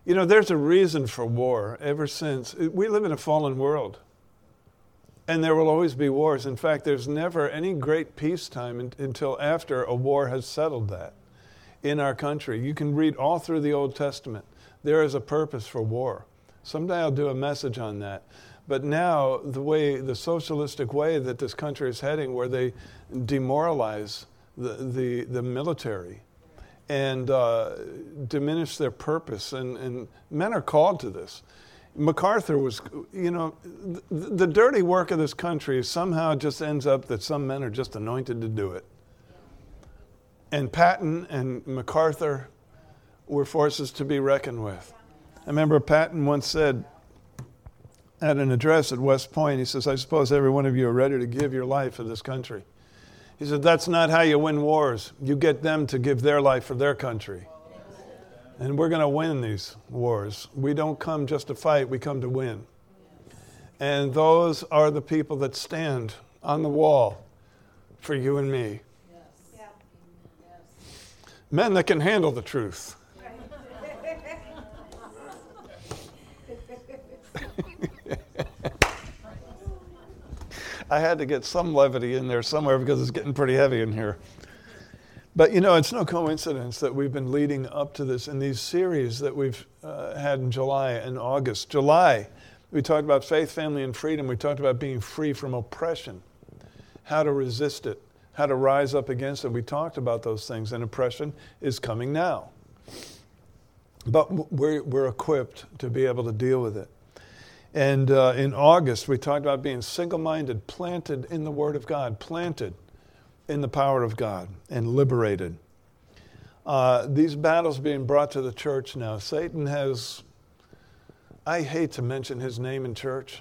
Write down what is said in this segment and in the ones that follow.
You know, there's a reason for war ever since. We live in a fallen world. And there will always be wars. In fact, there's never any great peacetime until after a war has settled that in our country. You can read all through the Old Testament. There is a purpose for war. Someday I'll do a message on that. But now, the socialistic way that this country is heading, where they demoralize the military and diminish their purpose, and men are called to this. MacArthur was, you know, the dirty work of this country somehow just ends up that some men are just anointed to do it. And Patton and MacArthur were forces to be reckoned with. I remember Patton once said at an address at West Point, he says, "I suppose every one of you are ready to give your life for this country." He said, "That's not how you win wars. You get them to give their life for their country. And we're going to win these wars. We don't come just to fight, we come to win." And those are the people that stand on the wall for you and me. Yes. Yeah. Men that can handle the truth. I had to get some levity in there somewhere because it's getting pretty heavy in here. But, you know, it's no coincidence that we've been leading up to this in these series that we've had in July and August. July, we talked about faith, family, and freedom. We talked about being free from oppression, how to resist it, how to rise up against it. We talked about those things, and oppression is coming now. But we're equipped to be able to deal with it. And in August, we talked about being single-minded, planted in the Word of God, planted in the power of God, and liberated. These battles being brought to the church now. Satan has, I hate to mention his name in church,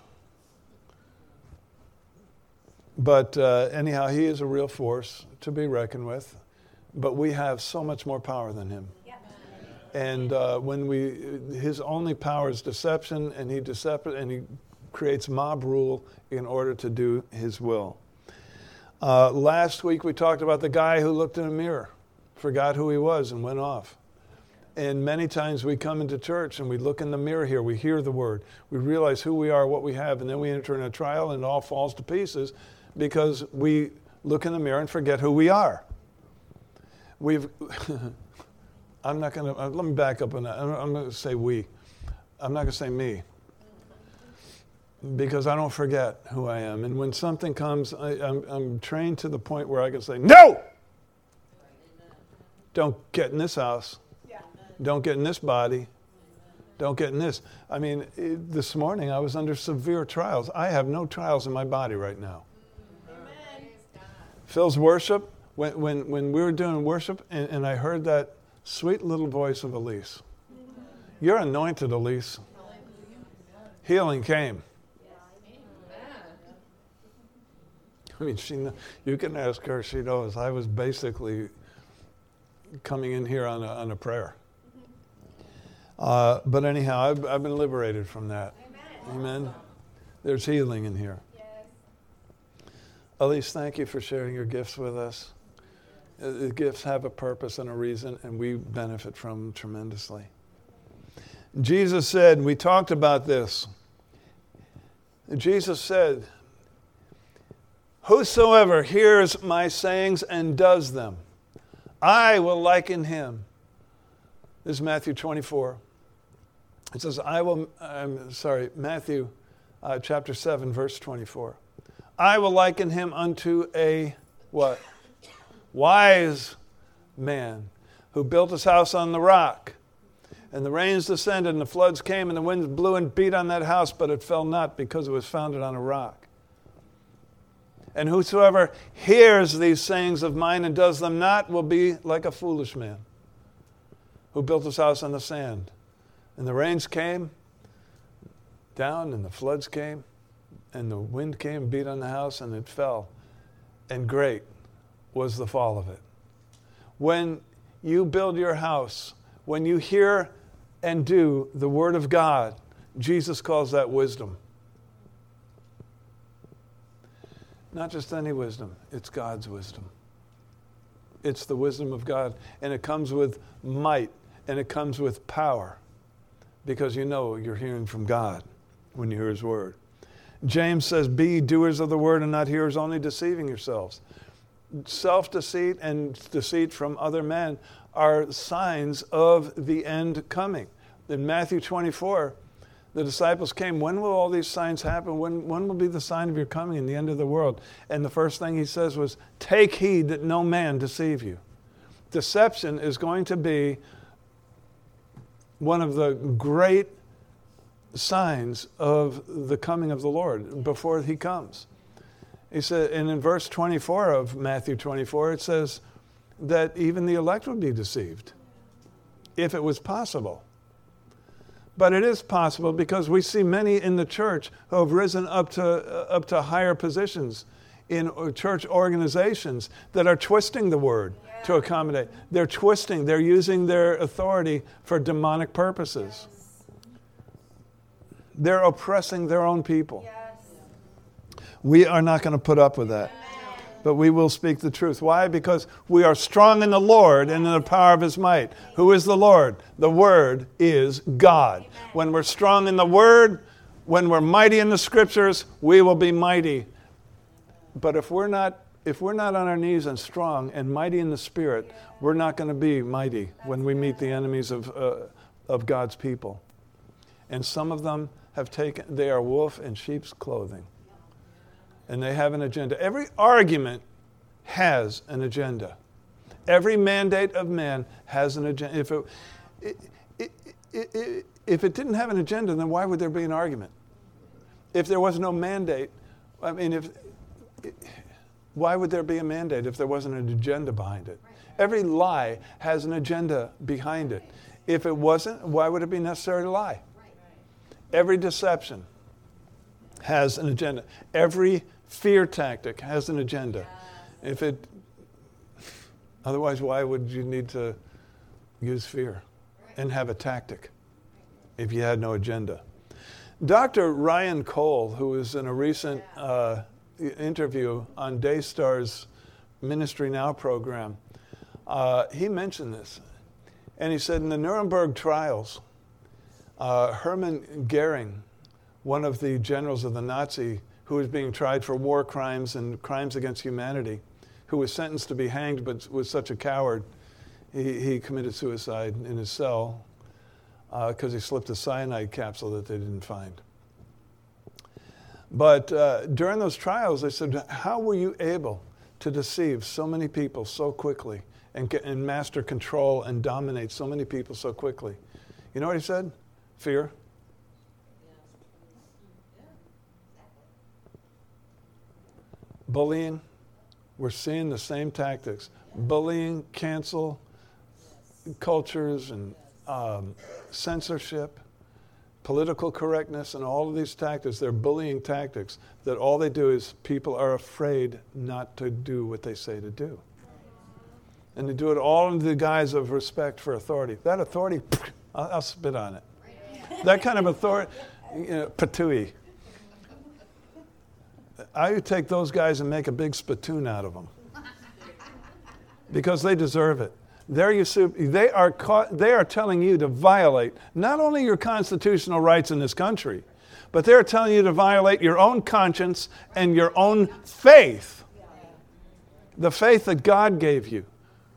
but anyhow, he is a real force to be reckoned with, but we have so much more power than him. And his only power is deception, and he creates mob rule in order to do his will. Last week we talked about the guy who looked in a mirror, forgot who he was, and went off. And many times we come into church and we look in the mirror here, we hear the word, we realize who we are, what we have, and then we enter in a trial and it all falls to pieces because we look in the mirror and forget who we are. I'm not going to, let me back up on that. I'm going to say we. I'm not going to say me. Because I don't forget who I am. And when something comes, I'm trained to the point where I can say, no! Don't get in this house. Don't get in this body. Don't get in this. I mean, this morning I was under severe trials. I have no trials in my body right now. Amen. Phil's worship, when we were doing worship, and I heard that sweet little voice of Elise. You're anointed, Elise. Healing came. I mean, you can ask her, she knows. I was basically coming in here on a prayer. But anyhow, I've been liberated from that. Amen. There's healing in here. Yes. Elise, thank you for sharing your gifts with us. The gifts have a purpose and a reason, and we benefit from them tremendously. Jesus said, we talked about this. Jesus said, "Whosoever hears my sayings and does them, I will liken him." This is Matthew 24. It says, Matthew chapter 7, verse 24. "I will liken him unto a," what? "Wise man who built his house on the rock. And the rains descended, and the floods came, and the winds blew and beat on that house, but it fell not, because it was founded on a rock. And whosoever hears these sayings of mine and does them not will be like a foolish man who built his house on the sand. And the rains came down, and the floods came, and the wind came and beat on the house, and it fell. And great was the fall of it." When you build your house, when you hear and do the Word of God, Jesus calls that wisdom. Not just any wisdom, it's God's wisdom. It's the wisdom of God, and it comes with might, and it comes with power. because you know you're hearing from God when you hear his word. James says, be doers of the word and not hearers only, deceiving yourselves. Self-deceit and deceit from other men are signs of the end coming. In Matthew 24, the disciples came, when will all these signs happen? When will be the sign of your coming and the end of the world? And the first thing he says was, take heed that no man deceive you. Deception is going to be one of the great signs of the coming of the Lord before he comes. He said, and in verse 24 of Matthew 24, it says that even the elect would be deceived if it was possible. But it is possible because we see many in the church who have risen up to higher positions in church organizations that are twisting the word to accommodate. They're twisting, they're using their authority for demonic purposes. They're oppressing their own people. We are not going to put up with that. But we will speak the truth. Why? Because we are strong in the Lord and in the power of his might. Who is the Lord? The Word is God. Amen. When we're strong in the Word, when we're mighty in the Scriptures, we will be mighty. But if we're not on our knees and strong and mighty in the Spirit, we're not going to be mighty when we meet the enemies of God's people. And some of them they are wolf in sheep's clothing. And they have an agenda. Every argument has an agenda. Every mandate of man has an agenda. If it didn't have an agenda, then why would there be an argument? If there was no mandate, why would there be a mandate if there wasn't an agenda behind it? Every lie has an agenda behind it. If it wasn't, why would it be necessary to lie? Every deception has an agenda. Every fear tactic has an agenda. Otherwise, why would you need to use fear and have a tactic if you had no agenda? Dr. Ryan Cole, who was in a recent interview on Daystar's Ministry Now program, he mentioned this. And he said in the Nuremberg trials, Hermann Goering, one of the generals of the Nazi who was being tried for war crimes and crimes against humanity, who was sentenced to be hanged but was such a coward, he committed suicide in his cell because he slipped a cyanide capsule that they didn't find. But during those trials, they said, how were you able to deceive so many people so quickly and master control and dominate so many people so quickly? You know what he said? Fear. Bullying. We're seeing the same tactics. Bullying, cancel cultures, and censorship, political correctness, and all of these tactics. They're bullying tactics that all they do is people are afraid not to do what they say to do. And they do it all in the guise of respect for authority. That authority, I'll spit on it. That kind of authority, patooey. I would take those guys and make a big spittoon out of them. Because they deserve it. They are telling you to violate not only your constitutional rights in this country, but they're telling you to violate your own conscience and your own faith. The faith that God gave you.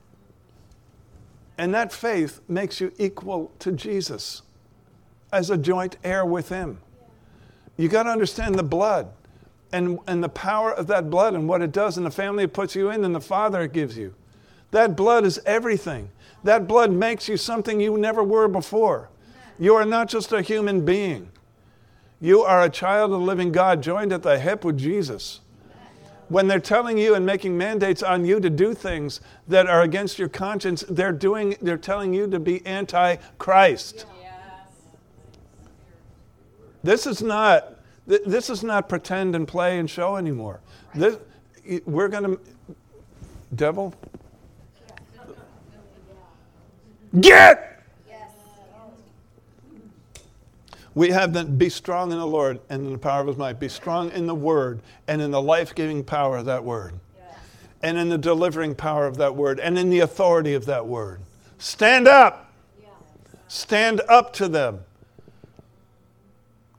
And that faith makes you equal to Jesus as a joint heir with him. You got to understand the blood and the power of that blood and what it does in the family it puts you in and the Father it gives you. That blood is everything. That blood makes you something you never were before. You are not just a human being. You are a child of the living God joined at the hip with Jesus. When they're telling you and making mandates on you to do things that are against your conscience, they're telling you to be anti-Christ. This is not pretend and play and show anymore. We're going to, devil, get! We have to be strong in the Lord and in the power of his might. Be strong in the word and in the life-giving power of that word. And in the delivering power of that word. And in the authority of that word. Stand up. Stand up to them.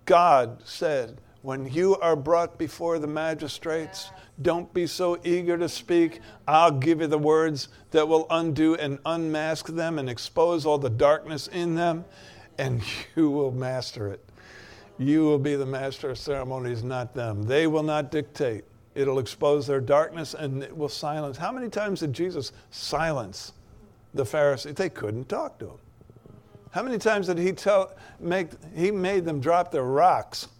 God said, when you are brought before the magistrates, don't be so eager to speak. I'll give you the words that will undo and unmask them and expose all the darkness in them, and you will master it. You will be the master of ceremonies, not them. They will not dictate. It'll expose their darkness and it will silence. How many times did Jesus silence the Pharisees? They couldn't talk to him. How many times did he made them drop their rocks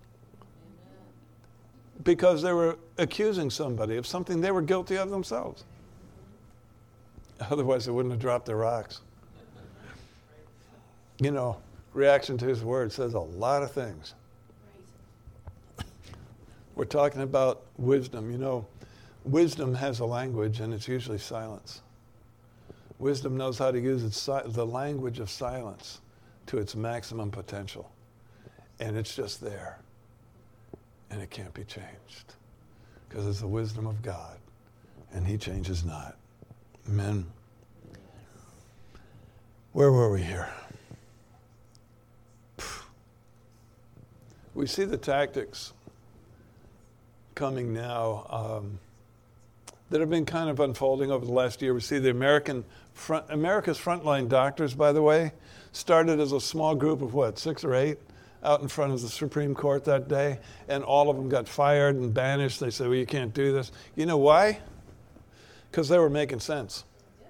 because they were accusing somebody of something they were guilty of themselves? Otherwise, they wouldn't have dropped their rocks. You know, reaction to his word says a lot of things. We're talking about wisdom. You know, wisdom has a language, and it's usually silence. Wisdom knows how to use the language of silence to its maximum potential. And it's just there. And it can't be changed. Because it's the wisdom of God. And he changes not. Amen. Where were we here? We see the tactics coming now that have been kind of unfolding over the last year. We see the America's frontline doctors, by the way, started as a small group of 6 or 8 out in front of the Supreme Court that day, and all of them got fired and banished. They said, well, you can't do this. You know why? Because they were making sense.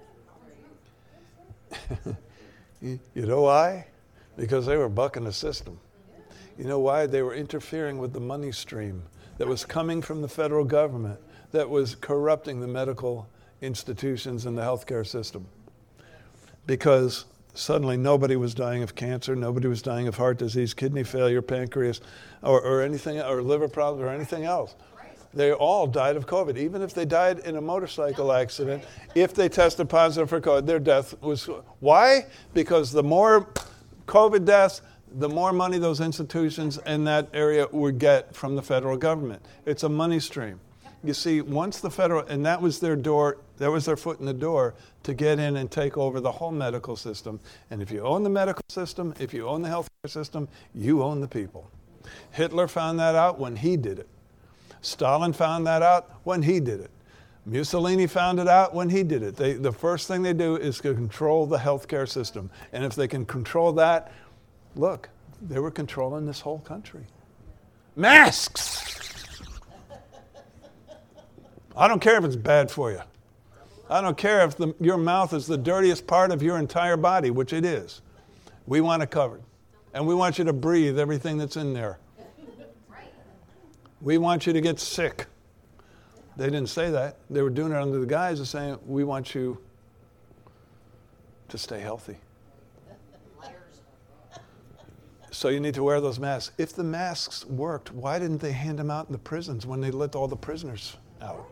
You know why? Because they were bucking the system. You know why? They were interfering with the money stream that was coming from the federal government that was corrupting the medical institutions and the healthcare system. Because suddenly nobody was dying of cancer, nobody was dying of heart disease, kidney failure, pancreas, or anything, or liver problems, or anything else. They all died of COVID. Even if they died in a motorcycle accident, if they tested positive for COVID, their death was... Why? Because the more COVID deaths, the more money those institutions in that area would get from the federal government. It's a money stream. You see, once the federal, and that was their door, that was their foot in the door to get in and take over the whole medical system. And if you own the medical system, if you own the healthcare system, you own the people. Hitler found that out when he did it. Stalin found that out when he did it. Mussolini found it out when he did it. The first thing they do is to control the healthcare system. And if they can control that, look, they were controlling this whole country. Masks! I don't care if it's bad for you. I don't care if your mouth is the dirtiest part of your entire body, which it is. We want it covered. And we want you to breathe everything that's in there. We want you to get sick. They didn't say that. They were doing it under the guise of saying, we want you to stay healthy. So you need to wear those masks. If the masks worked, why didn't they hand them out in the prisons when they let all the prisoners out?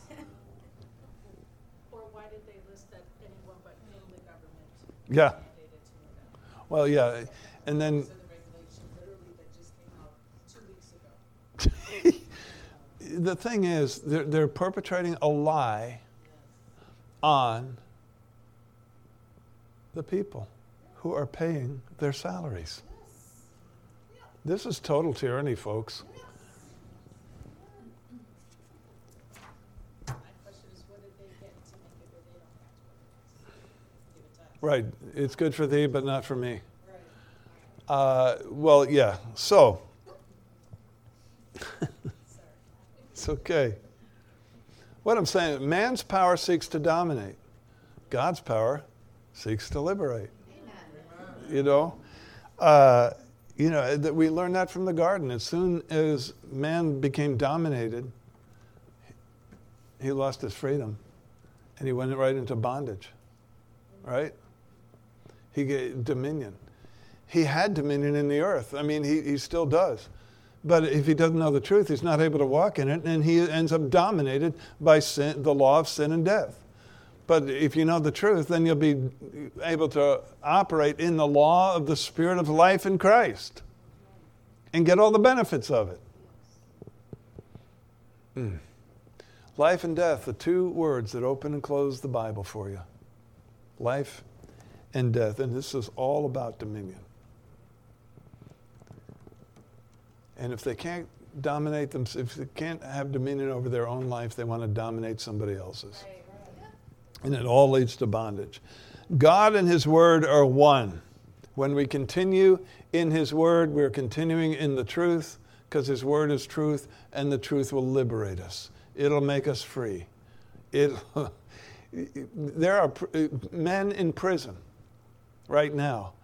Or why did they list that anyone but the government? Yeah. Well, yeah. And then... So the regulation literally that just came out 2 weeks ago. The thing is, they're perpetrating a lie on the people who are paying their salaries. This is total tyranny, folks. My question is, what did they get to make it where they don't have to give it to us? Right. It's good for thee, but not for me. Right. Well, yeah. So, it's okay. What I'm saying, man's power seeks to dominate. God's power seeks to liberate. Amen. That we learned that from the garden. As soon as man became dominated, he lost his freedom, and he went right into bondage. Right? He gave dominion. He had dominion in the earth. I mean, he still does. But if he doesn't know the truth, he's not able to walk in it, and he ends up dominated by sin, the law of sin and death. But if you know the truth, then you'll be able to operate in the law of the Spirit of life in Christ and get all the benefits of it. Life and death, the two words that open and close the Bible for you. Life and death. And this is all about dominion. And if they can't dominate them, if they can't have dominion over their own life, they want to dominate somebody else's. And it all leads to bondage. God and His Word are one. When we continue in His Word, we're continuing in the truth, because His Word is truth, and the truth will liberate us. It'll make us free. There are men in prison right now.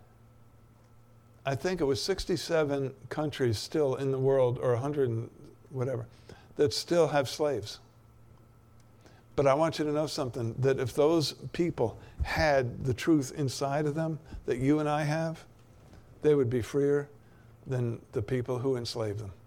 I think it was 67 countries still in the world, or 100 and whatever, that still have slaves. But I want you to know something, that if those people had the truth inside of them that you and I have, they would be freer than the people who enslaved them.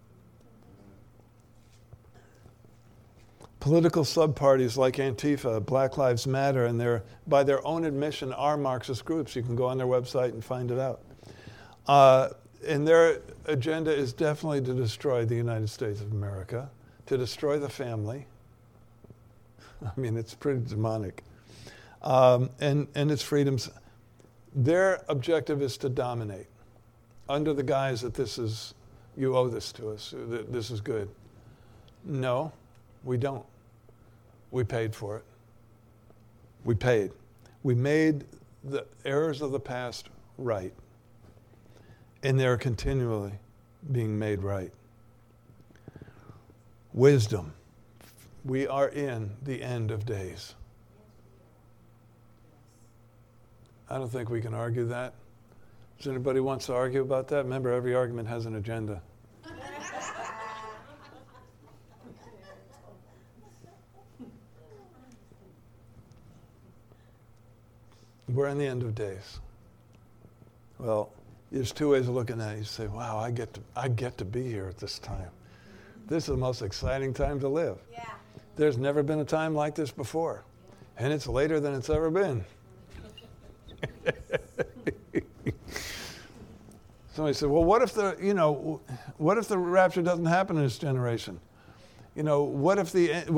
Political subparties like Antifa, Black Lives Matter, and they're, by their own admission, are Marxist groups. You can go on their website and find it out. And their agenda is definitely to destroy the United States of America, to destroy the family. I mean, it's pretty demonic. And its freedoms. Their objective is to dominate under the guise that this is, you owe this to us, that this is good. No, we don't. We paid for it. We paid. We made the errors of the past right. And they're continually being made right. Wisdom. We are in the end of days. I don't think we can argue that. Does anybody wants to argue about that? Remember, every argument has an agenda. We're in the end of days. Well, there's two ways of looking at it. You say, wow, I get to be here at this time. This is the most exciting time to live. Yeah. There's never been a time like this before. And it's later than it's ever been. Somebody said, well, what if the rapture doesn't happen in this generation? What if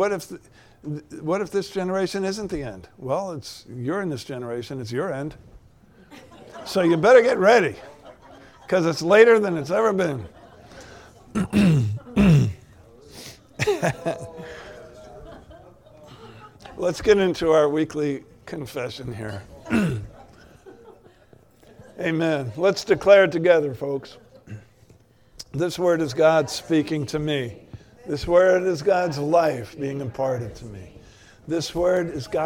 this generation isn't the end? Well, you're in this generation, it's your end. So you better get ready, because it's later than it's ever been. Let's get into our weekly confession here. Amen. Let's declare it together, folks. This word is God speaking to me. This word is God's life being imparted to me. This word is God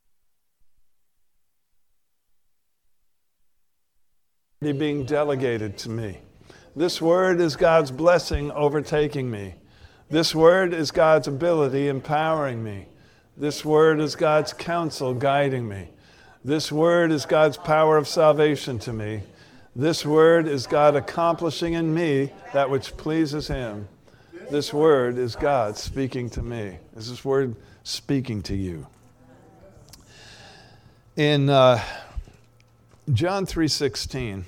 being delegated to me. This word is God's blessing overtaking me. This word is God's ability empowering me. This word is God's counsel guiding me. This word is God's power of salvation to me. This word is God accomplishing in me that which pleases Him. This word is God speaking to me. Is this word speaking to you? In John 3:16,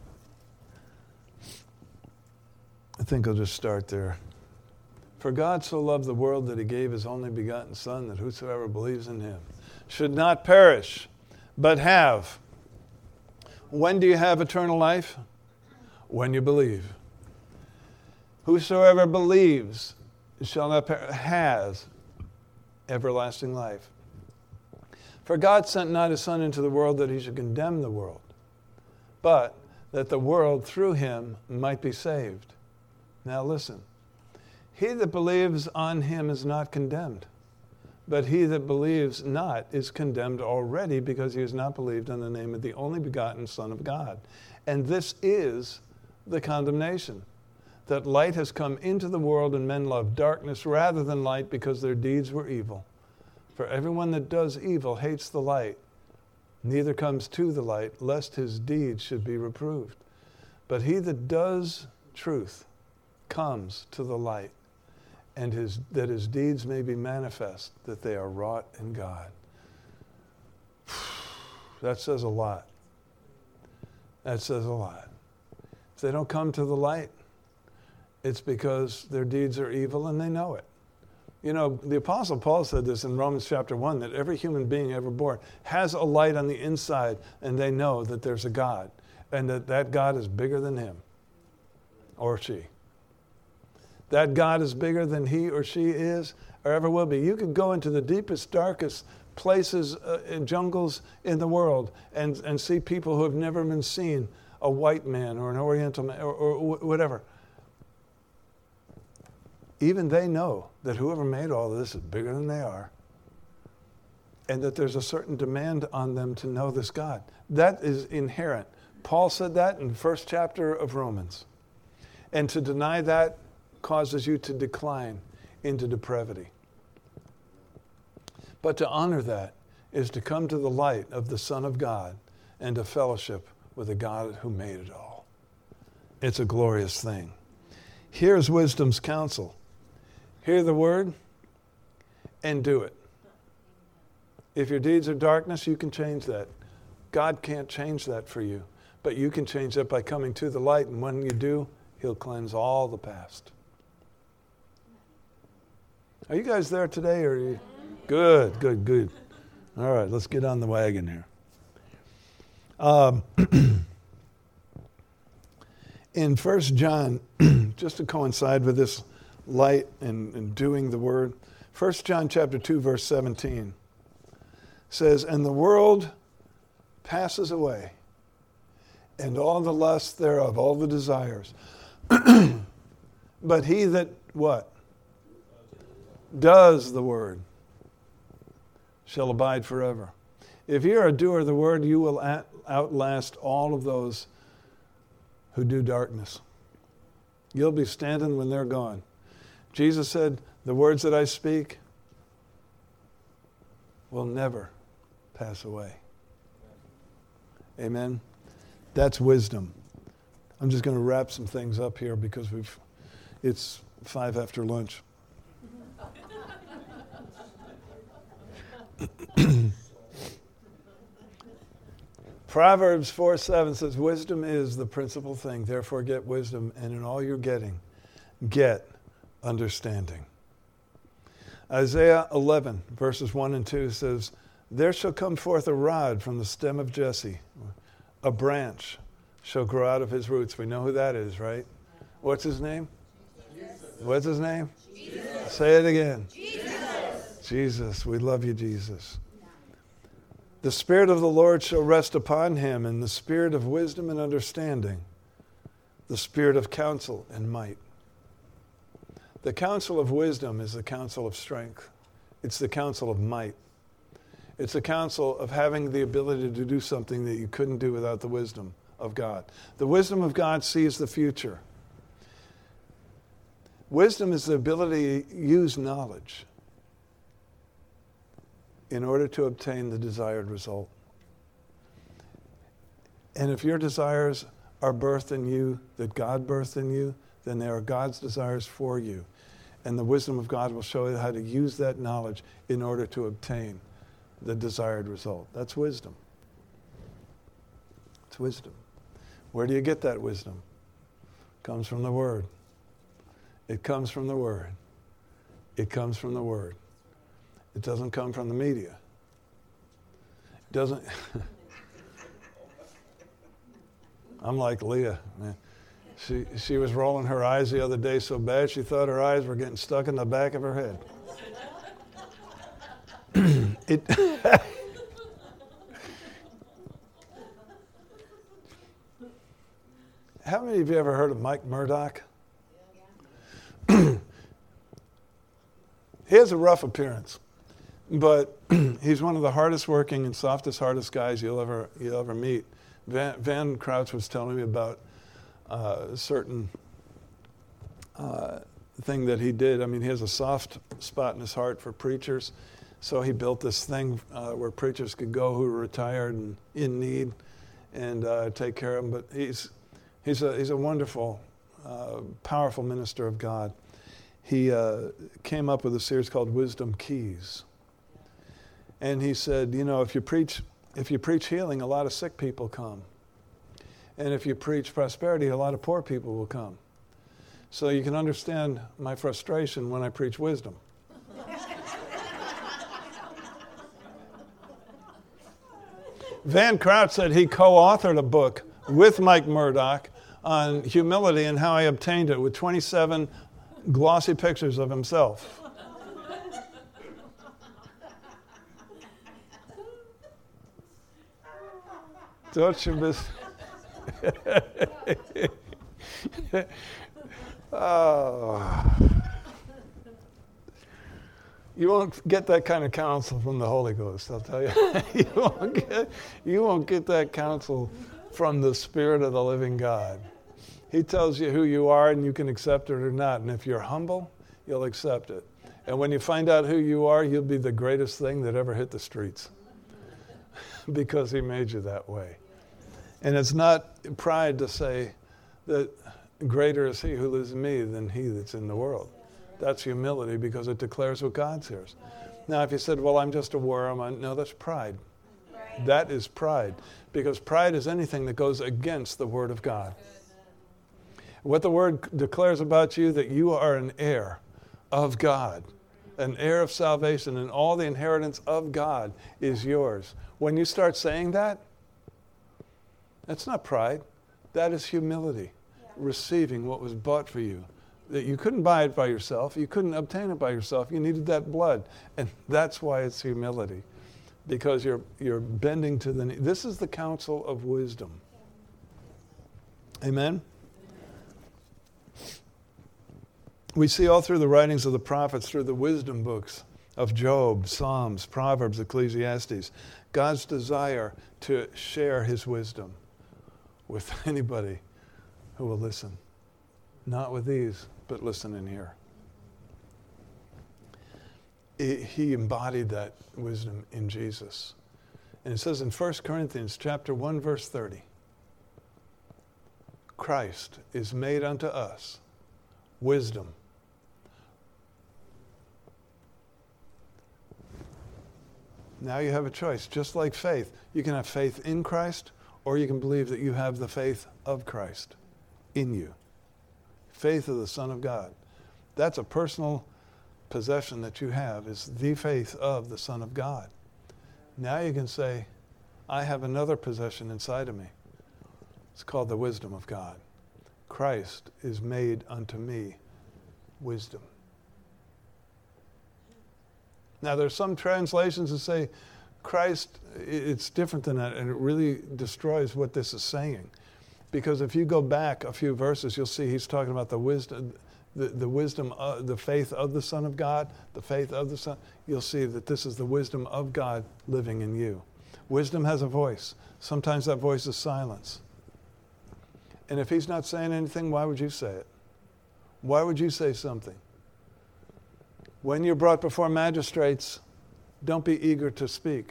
I think I'll just start there. For God so loved the world that He gave His only begotten Son, that whosoever believes in Him should not perish, but have. When do you have eternal life? When you believe. Whosoever believes shall not perish, has everlasting life. For God sent not His Son into the world that He should condemn the world, but that the world through Him might be saved. Now listen. He that believes on Him is not condemned, but he that believes not is condemned already, because he has not believed on the name of the only begotten Son of God. And this is the condemnation, that light has come into the world, and men love darkness rather than light, because their deeds were evil. For everyone that does evil hates the light, neither comes to the light, lest his deeds should be reproved. But he that does truth comes to the light, and that his deeds may be manifest, that they are wrought in God. That says a lot. That says a lot. If they don't come to the light, it's because their deeds are evil and they know it. You know, the Apostle Paul said this in Romans chapter 1, that every human being ever born has a light on the inside, and they know that there's a God, and that God is bigger than him or she. That God is bigger than he or she is or ever will be. You could go into the deepest, darkest places in jungles in the world and see people who have never been seen, a white man or an Oriental man or whatever. Even they know that whoever made all of this is bigger than they are, and that there's a certain demand on them to know this God. That is inherent. Paul said that in the first chapter of Romans. And to deny that causes you to decline into depravity. But to honor that is to come to the light of the Son of God and to fellowship with the God who made it all. It's a glorious thing. Here's wisdom's counsel. Hear the word and do it. If your deeds are darkness, you can change that. God can't change that for you. But you can change that by coming to the light. And when you do, he'll cleanse all the past. Are you guys there today? Or are you? Good, good, good. All right, let's get on the wagon here. In 1 John, just to coincide with this light and doing the word, 1 John chapter 2, verse 17 says, and the world passes away, and all the lusts thereof, all the desires. But he that, what? Does the word shall abide forever. If you're a doer of the word, you will outlast all of those who do darkness. You'll be standing when they're gone. Jesus said, the words that I speak will never pass away. Amen. That's wisdom. I'm just going to wrap some things up here because it's 5 after lunch. Proverbs 4:7 says, wisdom is the principal thing. Therefore get wisdom, and in all you're getting, get understanding. Isaiah 11, verses 1 and 2 says, there shall come forth a rod from the stem of Jesse. A branch shall grow out of his roots. We know who that is, right? What's his name? Jesus. What's his name? Jesus. Say it again. Jesus. Jesus. We love you, Jesus. The Spirit of the Lord shall rest upon him, and the Spirit of wisdom and understanding, the Spirit of counsel and might. The counsel of wisdom is the counsel of strength. It's the counsel of might. It's the counsel of having the ability to do something that you couldn't do without the wisdom of God. The wisdom of God sees the future. Wisdom is the ability to use knowledge in order to obtain the desired result. And if your desires are birthed in you, that God birthed in you, then they are God's desires for you. And the wisdom of God will show you how to use that knowledge in order to obtain the desired result. That's wisdom. It's wisdom. Where do you get that wisdom? It comes from the Word. It comes from the Word. It comes from the Word. It doesn't come from the media. It doesn't. I'm like Leah. Man. She was rolling her eyes the other day so bad she thought her eyes were getting stuck in the back of her head. How many of you ever heard of Mike Murdoch? He has a rough appearance, but he's one of the hardest working and hardest guys you'll ever meet. Van Crouch was telling me about a certain thing that he did. I mean, he has a soft spot in his heart for preachers, so he built this thing where preachers could go who were retired and in need and take care of them. But he's a wonderful, powerful minister of God. He came up with a series called Wisdom Keys. And he said, you know, if you preach healing, a lot of sick people come. And if you preach prosperity, a lot of poor people will come. So you can understand my frustration when I preach wisdom. Van Crouch said he co-authored a book with Mike Murdoch on humility and how I obtained it with 27 glossy pictures of himself. Don't you miss? Oh. You won't get that kind of counsel from the Holy Ghost, I'll tell you. You won't get that counsel from the Spirit of the living God. He tells you who you are and you can accept it or not. And if you're humble, you'll accept it. And when you find out who you are, you'll be the greatest thing that ever hit the streets. Because he made you that way. And it's not pride to say that greater is he who lives in me than he that's in the world. That's humility because it declares what God says. Now, if you said, well, I'm just a worm, no, that's pride. That is pride. Because pride is anything that goes against the Word of God. What the Word declares about you, that you are an heir of God, an heir of salvation, and all the inheritance of God is yours. When you start saying that, that's not pride. That is humility, receiving what was bought for you. That you couldn't buy it by yourself. You couldn't obtain it by yourself. You needed that blood. And that's why it's humility. Because you're bending to the knee. This is the counsel of wisdom. Amen? We see all through the writings of the prophets, through the wisdom books of Job, Psalms, Proverbs, Ecclesiastes, God's desire to share his wisdom with anybody who will listen. Not with these, but listen and hear. He embodied that wisdom in Jesus. And it says in 1 Corinthians chapter 1, verse 30, Christ is made unto us wisdom. Now you have a choice, just like faith. You can have faith in Christ, or you can believe that you have the faith of Christ in you. Faith of the Son of God. That's a personal possession that you have, is the faith of the Son of God. Now you can say, I have another possession inside of me. It's called the wisdom of God. Christ is made unto me wisdom. Now there's some translations that say Christ, it's different than that, and it really destroys what this is saying. Because if you go back a few verses, you'll see he's talking about the wisdom, the faith of the Son of God, the faith of the Son. You'll see that this is the wisdom of God living in you. Wisdom has a voice. Sometimes that voice is silence. And if he's not saying anything, why would you say it? Why would you say something? When you're brought before magistrates, don't be eager to speak.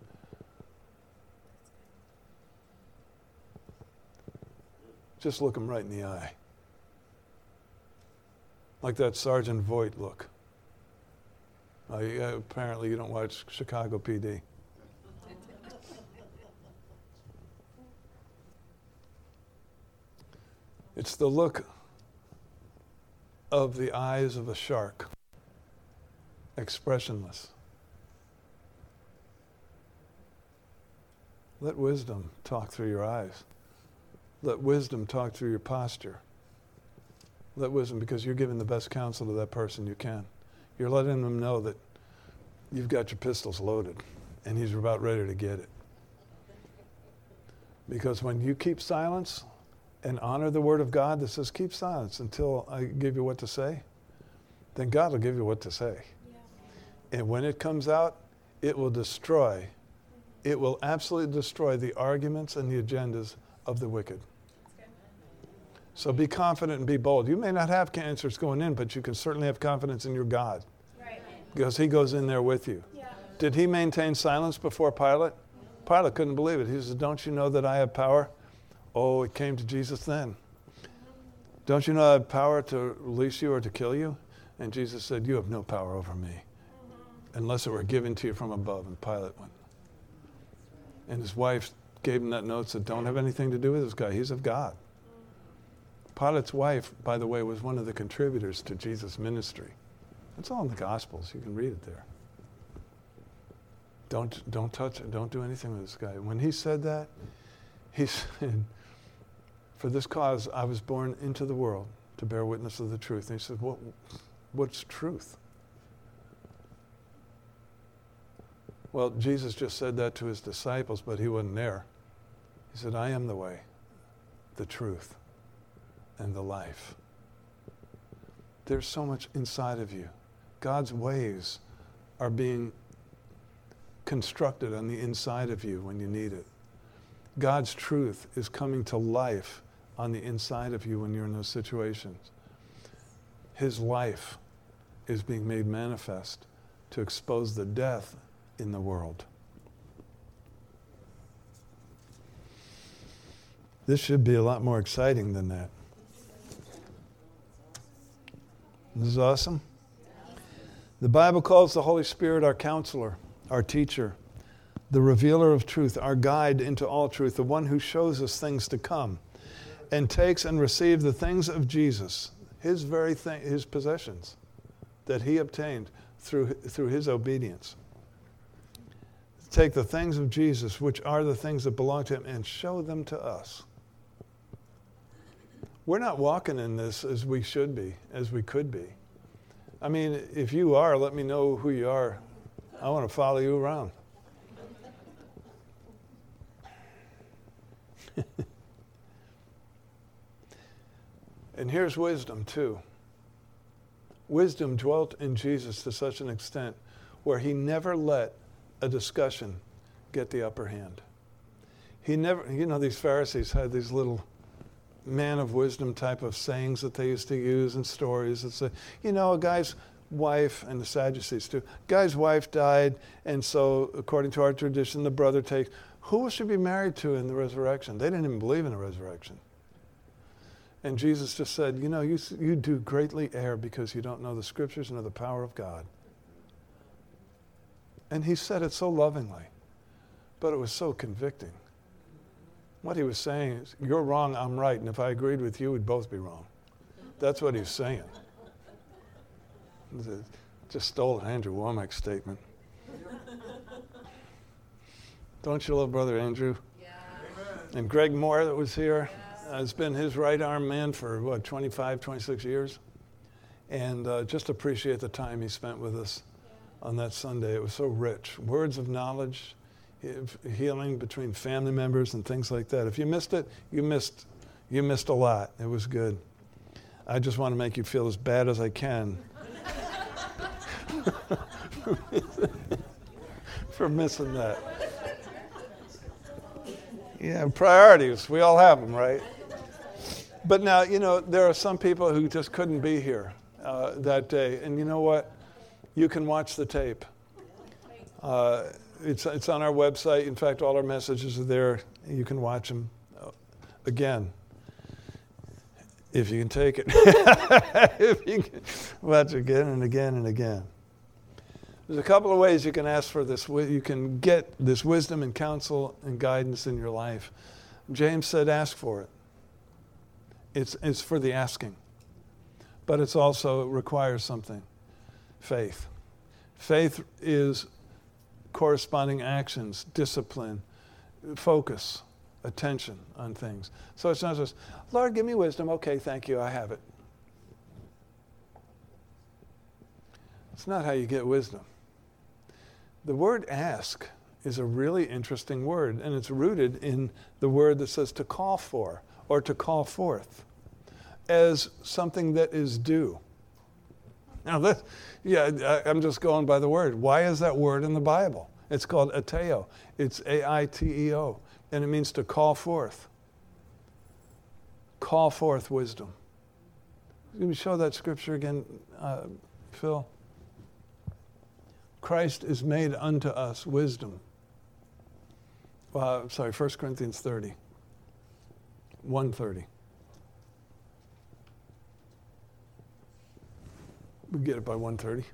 Just look them right in the eye. Like that Sergeant Voight look. Apparently you don't watch Chicago PD. It's the look of the eyes of a shark, expressionless. Let wisdom talk through your eyes. Let wisdom talk through your posture. Let wisdom, because you're giving the best counsel to that person you can. You're letting them know that you've got your pistols loaded and he's about ready to get it. Because when you keep silence and honor the word of God that says keep silence until I give you what to say, then God will give you what to say. Yeah. And when it comes out, it will destroy. It will absolutely destroy the arguments and the agendas of the wicked. So be confident and be bold. You may not have answers going in, but you can certainly have confidence in your God. Right. Because he goes in there with you. Yeah. Did he maintain silence before Pilate? Pilate couldn't believe it. He said, don't you know that I have power? Oh, it came to Jesus then. Don't you know I have power to release you or to kill you? And Jesus said, you have no power over me unless it were given to you from above. And Pilate went. And his wife gave him that note, said, don't have anything to do with this guy. He's of God. Pilate's wife, by the way, was one of the contributors to Jesus' ministry. It's all in the Gospels. You can read it there. Don't touch it. Don't do anything with this guy. When he said that, he said, for this cause I was born into the world, to bear witness of the truth. And he said, what's truth? Well, Jesus just said that to his disciples, but he wasn't there. He said, I am the way, the truth, and the life. There's so much inside of you. God's ways are being constructed on the inside of you when you need it. God's truth is coming to life on the inside of you when you're in those situations. His life is being made manifest to expose the death in the world. This should be a lot more exciting than that. This is awesome. The Bible calls the Holy Spirit our counselor, our teacher, the revealer of truth, our guide into all truth, the one who shows us things to come and takes and receives the things of Jesus, his very thing, his possessions that he obtained through his obedience. Take the things of Jesus, which are the things that belong to him, and show them to us. We're not walking in this as we should be, as we could be. I mean, if you are, let me know who you are. I want to follow you around. And here's wisdom, too. Wisdom dwelt in Jesus to such an extent where he never let a discussion get the upper hand. He never, these Pharisees had these little man of wisdom type of sayings that they used to use and stories that say, a guy's wife, and the Sadducees too, guy's wife died, and so according to our tradition, the brother takes, who will she be married to in the resurrection? They didn't even believe in the resurrection. And Jesus just said, you do greatly err because you don't know the scriptures nor the power of God. And he said it so lovingly, but it was so convicting. What he was saying is, you're wrong, I'm right, and if I agreed with you, we'd both be wrong. That's what he's saying. Just stole an Andrew Womack statement. Don't you love Brother Andrew? Yeah. And Greg Moore that was here has been his right arm man for, 25, 26 years. And just appreciate the time he spent with us on that Sunday. It was so rich. Words of knowledge, healing between family members and things like that. If you missed it, you missed a lot. It was good. I just want to make you feel as bad as I can for missing that. Yeah, priorities. We all have them, right? But now, there are some people who just couldn't be here that day. And you know what? You can watch the tape. It's on our website. In fact, all our messages are there. You can watch them again, if you can take it. If you can watch again and again and again. There's a couple of ways you can ask for this. You can get this wisdom and counsel and guidance in your life. James said, ask for it. It's for the asking. But it requires something. Faith. Faith is corresponding actions, discipline, focus, attention on things. So it's not just, Lord, give me wisdom. Okay, thank you, I have it. It's not how you get wisdom. The word ask is a really interesting word, and it's rooted in the word that says to call for or to call forth as something that is due. Now, I'm just going by the word. Why is that word in the Bible? It's called ateo. It's A-I-T-E-O, and it means to call forth. Call forth wisdom. Can we show that scripture again, Phil? Christ is made unto us wisdom. 1 Corinthians 30. 1:30. We get it by 1:30.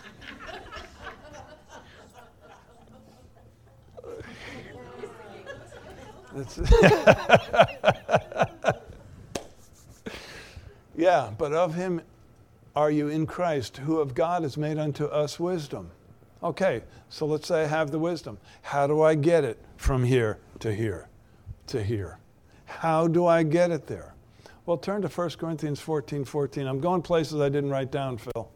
Yeah, but of him are you in Christ, who of God is made unto us wisdom. Okay, so let's say I have the wisdom. How do I get it from here to here to here? How do I get it there? Well, turn to 1 Corinthians 14:14. I'm going places I didn't write down, Phil.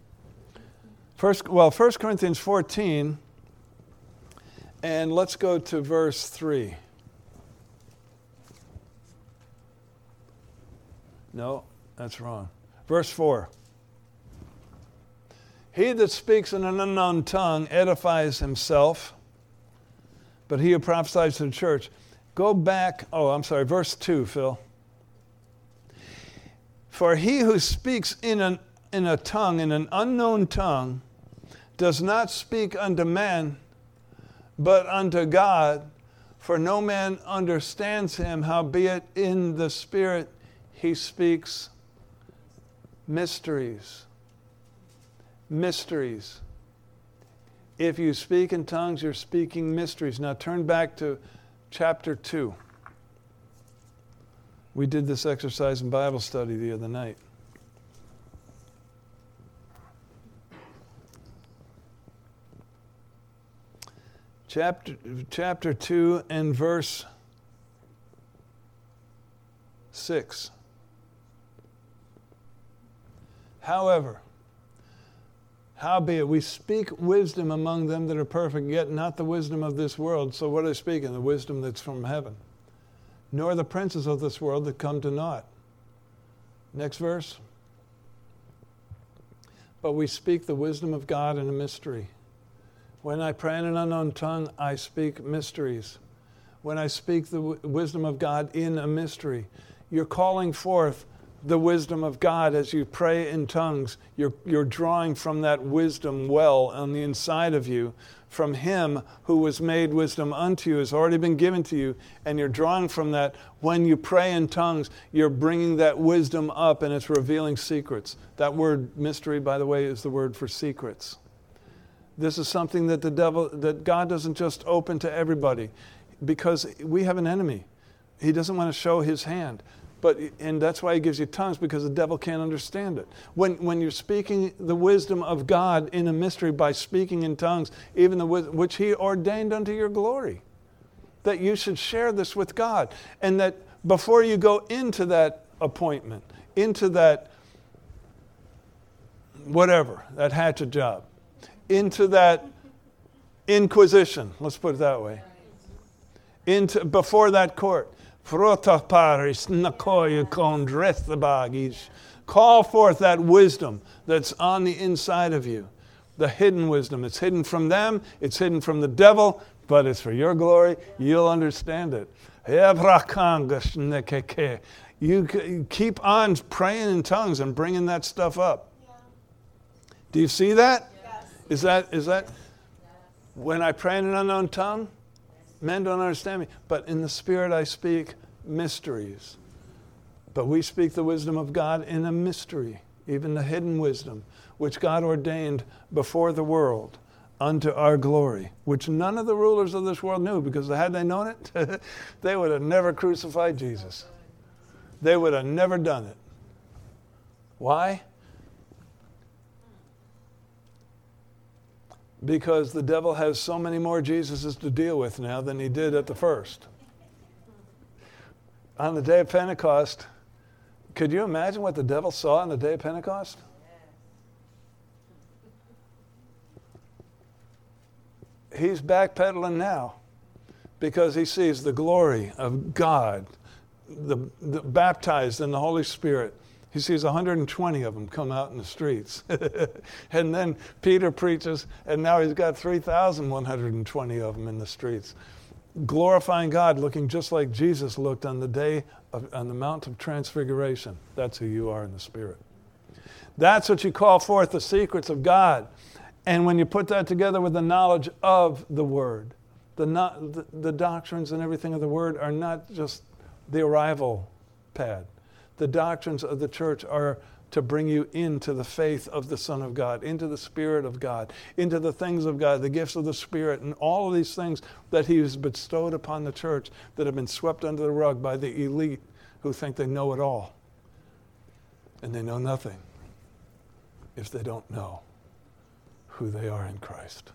1 Corinthians 14, and let's go to verse 3. No, that's wrong. Verse 4. He that speaks in an unknown tongue edifies himself, but he who prophesies to the church. Go back, verse 2, Phil. For he who speaks in a tongue, in an unknown tongue, does not speak unto man, but unto God, for no man understands him, howbeit in the Spirit he speaks mysteries. Mysteries. If you speak in tongues, you're speaking mysteries. Now turn back to chapter 2. We did this exercise in Bible study the other night. Chapter 2 and verse 6. Howbeit we speak wisdom among them that are perfect, yet not the wisdom of this world. So what are they speaking? The wisdom that's from heaven. Nor the princes of this world that come to naught. Next verse. But we speak the wisdom of God in a mystery. When I pray in an unknown tongue, I speak mysteries. When I speak the wisdom of God in a mystery, you're calling forth the wisdom of God as you pray in tongues. You're drawing from that wisdom well on the inside of you, from Him who was made wisdom unto you, has already been given to you, and you're drawing from that. When you pray in tongues, you're bringing that wisdom up, and it's revealing secrets. That word mystery, by the way, is the word for secrets. This is something that God doesn't just open to everybody, because we have an enemy. He doesn't want to show His hand. And that's why He gives you tongues, because the devil can't understand it. When you're speaking the wisdom of God in a mystery by speaking in tongues, even which He ordained unto your glory, that you should share this with God. And that before you go into that appointment, into that whatever, that hatchet job, into that inquisition, let's put it that way, before that court, call forth that wisdom that's on the inside of you, the hidden wisdom. It's hidden from them, it's hidden from the devil, but it's for your glory. You'll understand it. You keep on praying in tongues and bringing that stuff up. Yeah. Do you see that? Yes. Is that when I pray in an unknown tongue? Men don't understand me, but in the Spirit I speak mysteries. But we speak the wisdom of God in a mystery, even the hidden wisdom, which God ordained before the world unto our glory, which none of the rulers of this world knew, because had they known it, they would have never crucified Jesus. They would have never done it. Why? Because the devil has so many more Jesuses to deal with now than he did at the first. On the day of Pentecost, could you imagine what the devil saw on the day of Pentecost? He's backpedaling now because he sees the glory of God, the baptized in the Holy Spirit. He sees 120 of them come out in the streets. And then Peter preaches, and now he's got 3,120 of them in the streets, glorifying God, looking just like Jesus looked on the Mount of Transfiguration. That's who you are in the Spirit. That's what you call forth, the secrets of God. And when you put that together with the knowledge of the Word, the doctrines and everything of the Word are not just the arrival pad. The doctrines of the church are to bring you into the faith of the Son of God, into the Spirit of God, into the things of God, the gifts of the Spirit, and all of these things that He has bestowed upon the church that have been swept under the rug by the elite who think they know it all. And they know nothing if they don't know who they are in Christ.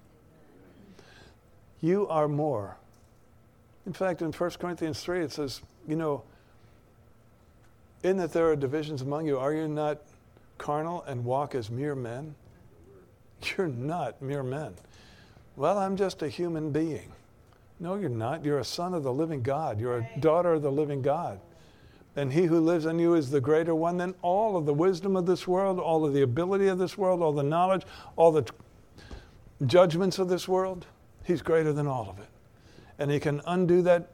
You are more. In fact, in 1 Corinthians 3, it says, In that there are divisions among you, are you not carnal and walk as mere men? You're not mere men. Well, I'm just a human being. No, you're not. You're a son of the living God. You're a daughter of the living God. And he who lives in you is the greater one than all of the wisdom of this world, all of the ability of this world, all the knowledge, all the judgments of this world. He's greater than all of it. And he can undo that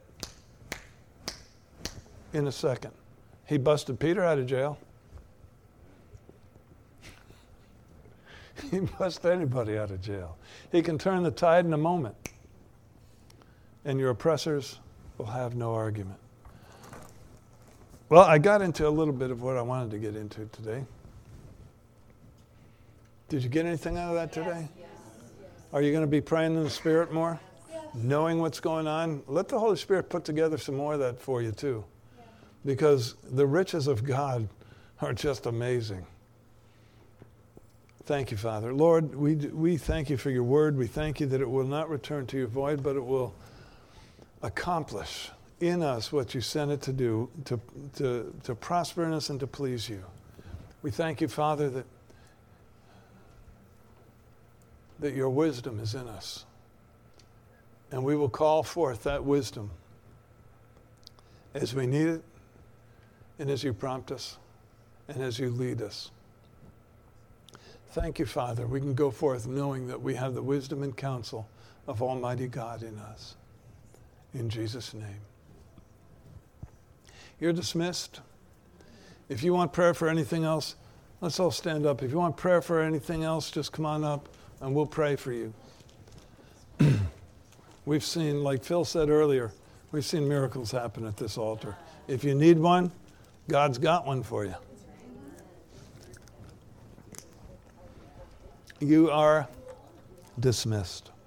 in a second. He busted Peter out of jail. He bust anybody out of jail. He can turn the tide in a moment. And your oppressors will have no argument. Well, I got into a little bit of what I wanted to get into today. Did you get anything out of that today? Yes. Are you going to be praying in the Spirit more? Yes. Knowing what's going on? Let the Holy Spirit put together some more of that for you too. Because the riches of God are just amazing. Thank you, Father. Lord, we thank you for your word. We thank you that it will not return to you void, but it will accomplish in us what you sent it to do, to prosper in us and to please you. We thank you, Father, that your wisdom is in us. And we will call forth that wisdom as we need it, and as you prompt us, and as you lead us. Thank you, Father. We can go forth knowing that we have the wisdom and counsel of Almighty God in us. In Jesus' name. You're dismissed. If you want prayer for anything else, let's all stand up. If you want prayer for anything else, just come on up and we'll pray for you. We've seen, like Phil said earlier, we've seen miracles happen at this altar. If you need one, God's got one for you. You are dismissed.